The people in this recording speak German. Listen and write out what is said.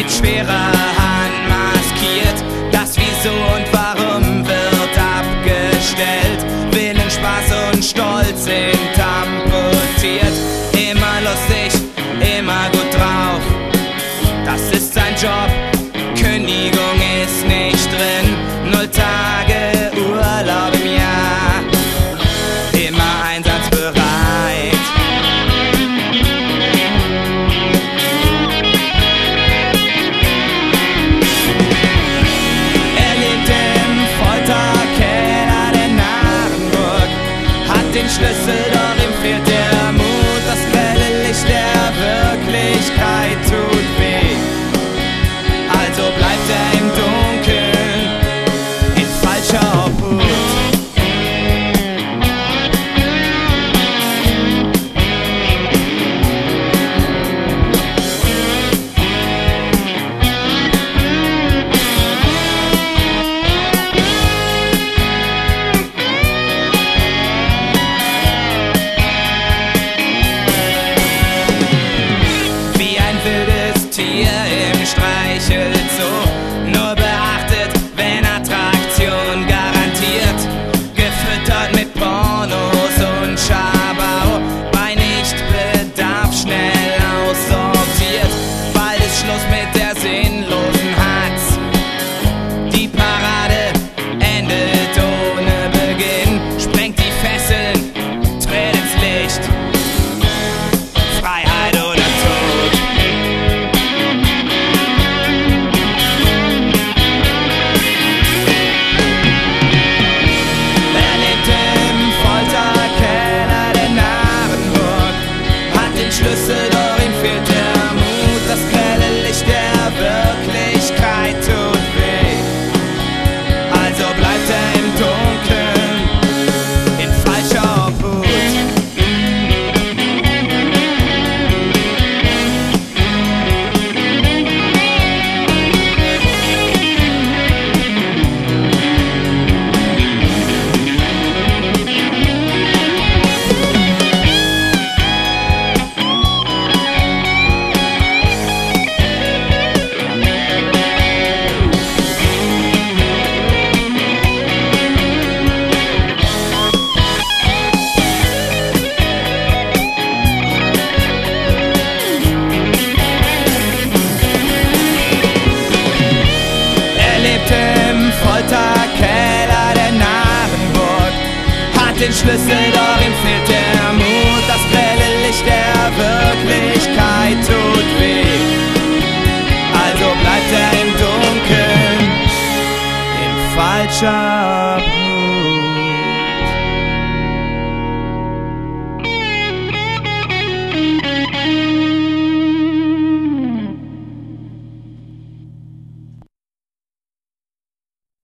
mit schwerer Hand maskiert. Das Wieso und Warum wird abgestellt. Willen, Spaß und Stolz sind amputiert. Immer lustig, immer gut drauf, das ist sein Job. Kündigung ist nicht drin, 0 Tage Urlaub im Jahr, immer einsatzbereit. Er lebt im Folterkeller der Narenburg, hat den Schlüssel, doch ihm fehlt der Mut. Das grelle Licht der Wirklichkeit tut weh, also bleibt er im Dunkeln in falscher Obhut. Wie ein wildes Tier im Streichelzoo, nur beachtet, wenn Attraktion garantiert. Gefüttert mit Pornos und Schabau, bei Nichtbedarf schnell aussortiert. Bald ist Schluss mit der sinnlosen Hatz, die Parade endet ohne Beginn. Sprengt die Fesseln, tritt ins Licht, Freiheit oder Tod. Er lebt im Folterkeller der Narenburg, hat den Schlüssel, doch ihm fehlt der Mut. Das grelle Licht der Wirklichkeit tut weh, also bleibt er im Dunkeln in falscher Obhut. Er lebt im Folterkeller der Narenburg, hat den Schlüssel, doch ihm fehlt der Mut. Das grelle Licht der Wirklichkeit tut weh, also bleibt er im Dunkeln in falscher Obhut.